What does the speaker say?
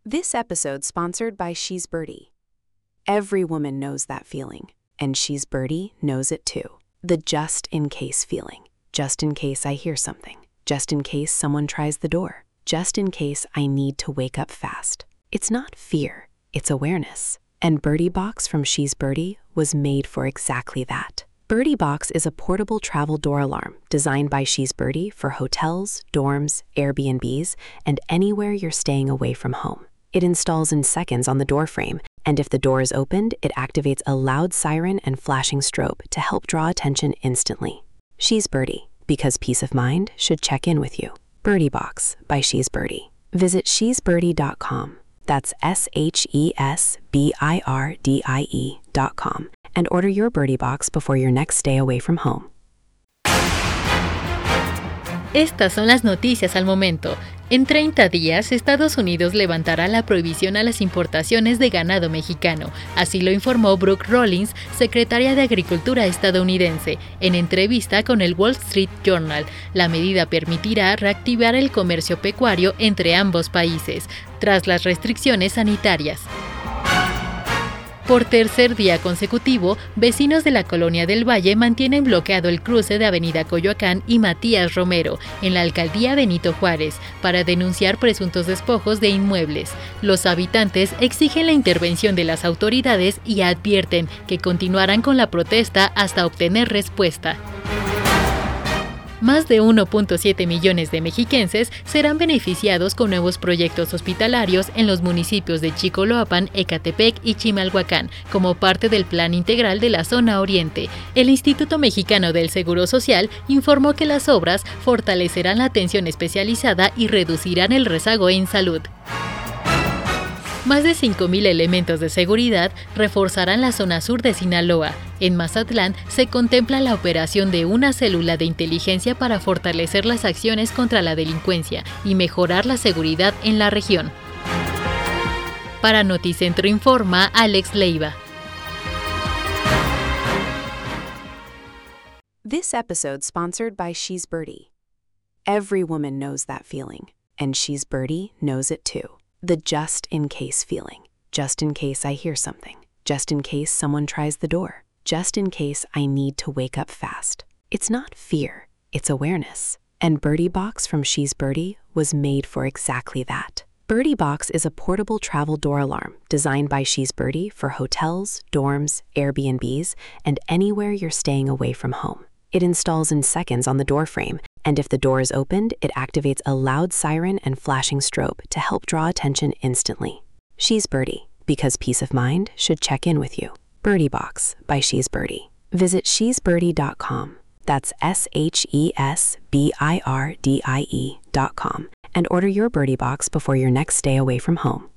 This episode sponsored by She's Birdie. Every woman knows that feeling, and She's Birdie knows it too. The just-in-case feeling. Just in case I hear something. Just in case someone tries the door. Just in case I need to wake up fast. It's not fear, it's awareness. And Birdie Box from She's Birdie was made for exactly that. Birdie Box is a portable travel door alarm designed by She's Birdie for hotels, dorms, Airbnbs, and anywhere you're staying away from home. It installs in seconds on the door frame, and if the door is opened, it activates a loud siren and flashing strobe to help draw attention instantly. She's Birdie, because peace of mind should check in with you. Birdie Box by She's Birdie. Visit shesbirdie.com. That's SHESBIRDIE.com and order your Birdie Box before your next stay away from home. Estas son las noticias al momento. En 30 días, Estados Unidos levantará la prohibición a las importaciones de ganado mexicano. Así lo informó Brooke Rollins, secretaria de Agricultura estadounidense, en entrevista con el Wall Street Journal. La medida permitirá reactivar el comercio pecuario entre ambos países, tras las restricciones sanitarias. Por tercer día consecutivo, vecinos de la Colonia del Valle mantienen bloqueado el cruce de Avenida Coyoacán y Matías Romero, en la alcaldía Benito Juárez, para denunciar presuntos despojos de inmuebles. Los habitantes exigen la intervención de las autoridades y advierten que continuarán con la protesta hasta obtener respuesta. Más de 1.7 millones de mexiquenses serán beneficiados con nuevos proyectos hospitalarios en los municipios de Chicoloapan, Ecatepec y Chimalhuacán, como parte del Plan Integral de la Zona Oriente. El Instituto Mexicano del Seguro Social informó que las obras fortalecerán la atención especializada y reducirán el rezago en salud. Más de 5,000 elementos de seguridad reforzarán la zona sur de Sinaloa. En Mazatlán se contempla la operación de una célula de inteligencia para fortalecer las acciones contra la delincuencia y mejorar la seguridad en la región. Para Noticentro informa Alex Leiva. This episode sponsored by She's Birdie. Every woman knows that feeling, and She's Birdie knows it too. The just-in-case feeling. Just in case I hear something. Just in case someone tries the door. Just in case I need to wake up fast. It's not fear, it's awareness. And Birdie Box from She's Birdie was made for exactly that. Birdie Box is a portable travel door alarm designed by She's Birdie for hotels, dorms, Airbnbs, and anywhere you're staying away from home. It installs in seconds on the door frame, and if the door is opened, it activates a loud siren and flashing strobe to help draw attention instantly. She's Birdie, because peace of mind should check in with you. Birdie Box by She's Birdie. Visit shesbirdie.com. That's SHESBIRDIE.com and order your Birdie Box before your next stay away from home.